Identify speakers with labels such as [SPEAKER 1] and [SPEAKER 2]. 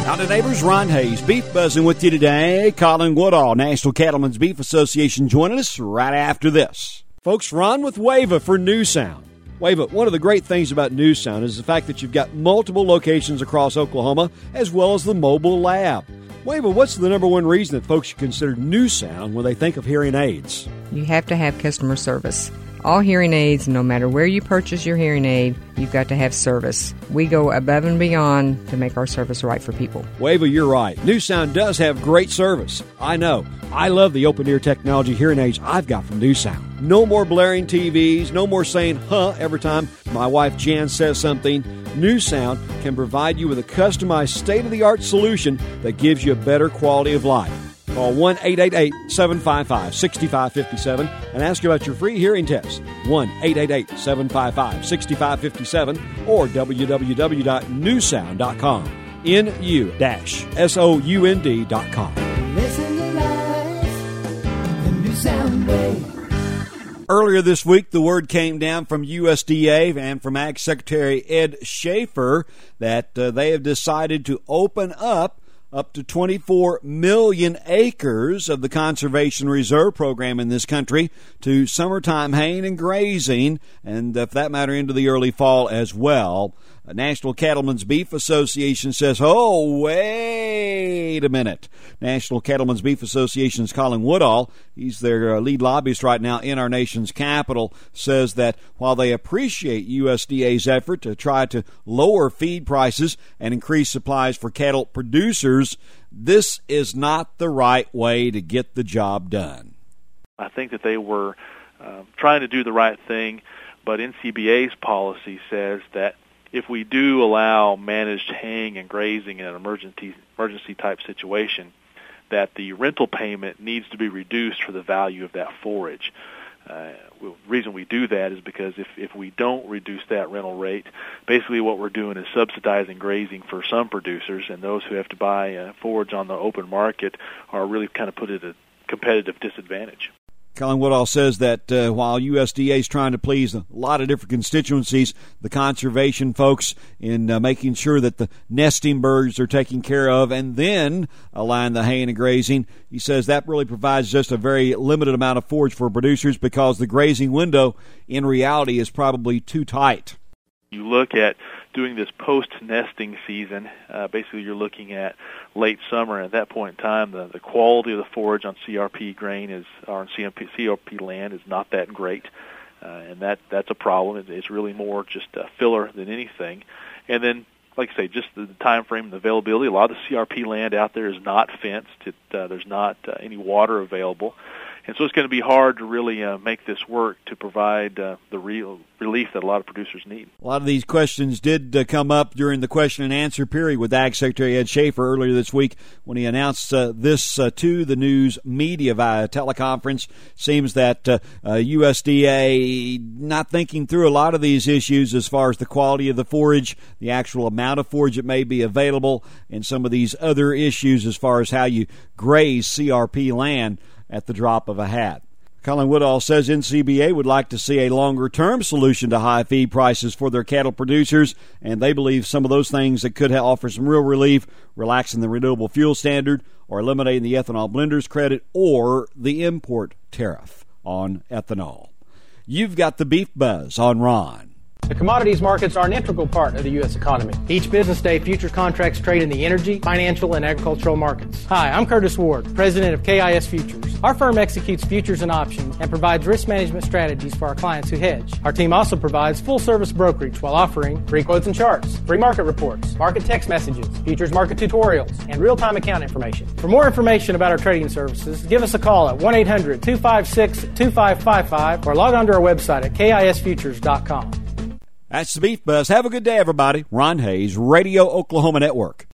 [SPEAKER 1] Howdy neighbors, Ron Hayes, Beef Buzzing with you today. Colin Woodall, National Cattlemen's Beef Association, joining us right after this. Folks, Ron with WAVA for New Sound. WAVA, one of the great things about New Sound is the fact that you've got multiple locations across Oklahoma, as well as the mobile lab. WAVA, what's the number one reason that folks should consider New Sound when they think of hearing aids?
[SPEAKER 2] You have to have customer service. All hearing aids, no matter where you purchase your hearing aid, you've got to have service. We go above and beyond to make our service right for people.
[SPEAKER 1] WAVA, you're right. New Sound does have great service. I know. I love the open-ear technology hearing aids I've got from New Sound. No more blaring TVs, no more saying, huh, every time my wife Jan says something. New Sound can provide you with a customized state-of-the-art solution that gives you a better quality of life. Call 1-888-755-6557 and ask about your free hearing test. 1-888-755-6557 or www.newsound.com. NU-SOUND.com.
[SPEAKER 3] Listen to life, the New Sound Way.
[SPEAKER 1] Earlier this week, the word came down from USDA and from Ag Secretary Ed Schaefer that they have decided to open up to 24 million acres of the Conservation Reserve Program in this country to summertime haying and grazing, and for that matter into the early fall as well. National Cattlemen's Beef Association says, oh, wait a minute. National Cattlemen's Beef Association's Colin Woodall, he's their lead lobbyist right now in our nation's capital, says that while they appreciate USDA's effort to try to lower feed prices and increase supplies for cattle producers, this is not the right way to get the job done.
[SPEAKER 4] I think that they were trying to do the right thing, but NCBA's policy says that if we do allow managed haying and grazing in an emergency type situation, that the rental payment needs to be reduced for the value of that forage. The reason we do that is because if we don't reduce that rental rate, basically what we're doing is subsidizing grazing for some producers, and those who have to buy forage on the open market are really kind of put at a competitive disadvantage.
[SPEAKER 1] Colin Woodall says that while USDA is trying to please a lot of different constituencies, the conservation folks in making sure that the nesting birds are taken care of and then allowing the haying and grazing, he says that really provides just a very limited amount of forage for producers because the grazing window in reality is probably too tight.
[SPEAKER 4] You look at doing this post-nesting season, basically you're looking at late summer, and at that point in time, the quality of the forage on CRP grain or on CRP land is not that great, and that's a problem. It's really more just a filler than anything. And then, like I say, just the time frame and the availability. A lot of the CRP land out there is not fenced. There's not any water available. And so it's going to be hard to really make this work to provide the real relief that a lot of producers need.
[SPEAKER 1] A lot of these questions did come up during the question and answer period with Ag Secretary Ed Schaefer earlier this week when he announced this to the news media via teleconference. Seems that USDA not thinking through a lot of these issues as far as the quality of the forage, the actual amount of forage that may be available, and some of these other issues as far as how you graze CRP land at the drop of a hat. Colin Woodall says NCBA would like to see a longer-term solution to high feed prices for their cattle producers, and they believe some of those things that could offer some real relief, relaxing the renewable fuel standard or eliminating the ethanol blenders credit or the import tariff on ethanol. You've got the Beef Buzz on Ron.
[SPEAKER 5] The commodities markets are an integral part of the U.S. economy. Each business day, futures contracts trade in the energy, financial, and agricultural markets. Hi, I'm Curtis Ward, president of KIS Futures. Our firm executes futures and options and provides risk management strategies for our clients who hedge. Our team also provides full-service brokerage while offering free quotes and charts, free market reports, market text messages, futures market tutorials, and real-time account information. For more information about our trading services, give us a call at 1-800-256-2555 or log on to our website at KISFutures.com.
[SPEAKER 1] That's the Beef Buzz. Have a good day, everybody. Ron Hayes, Radio Oklahoma Network.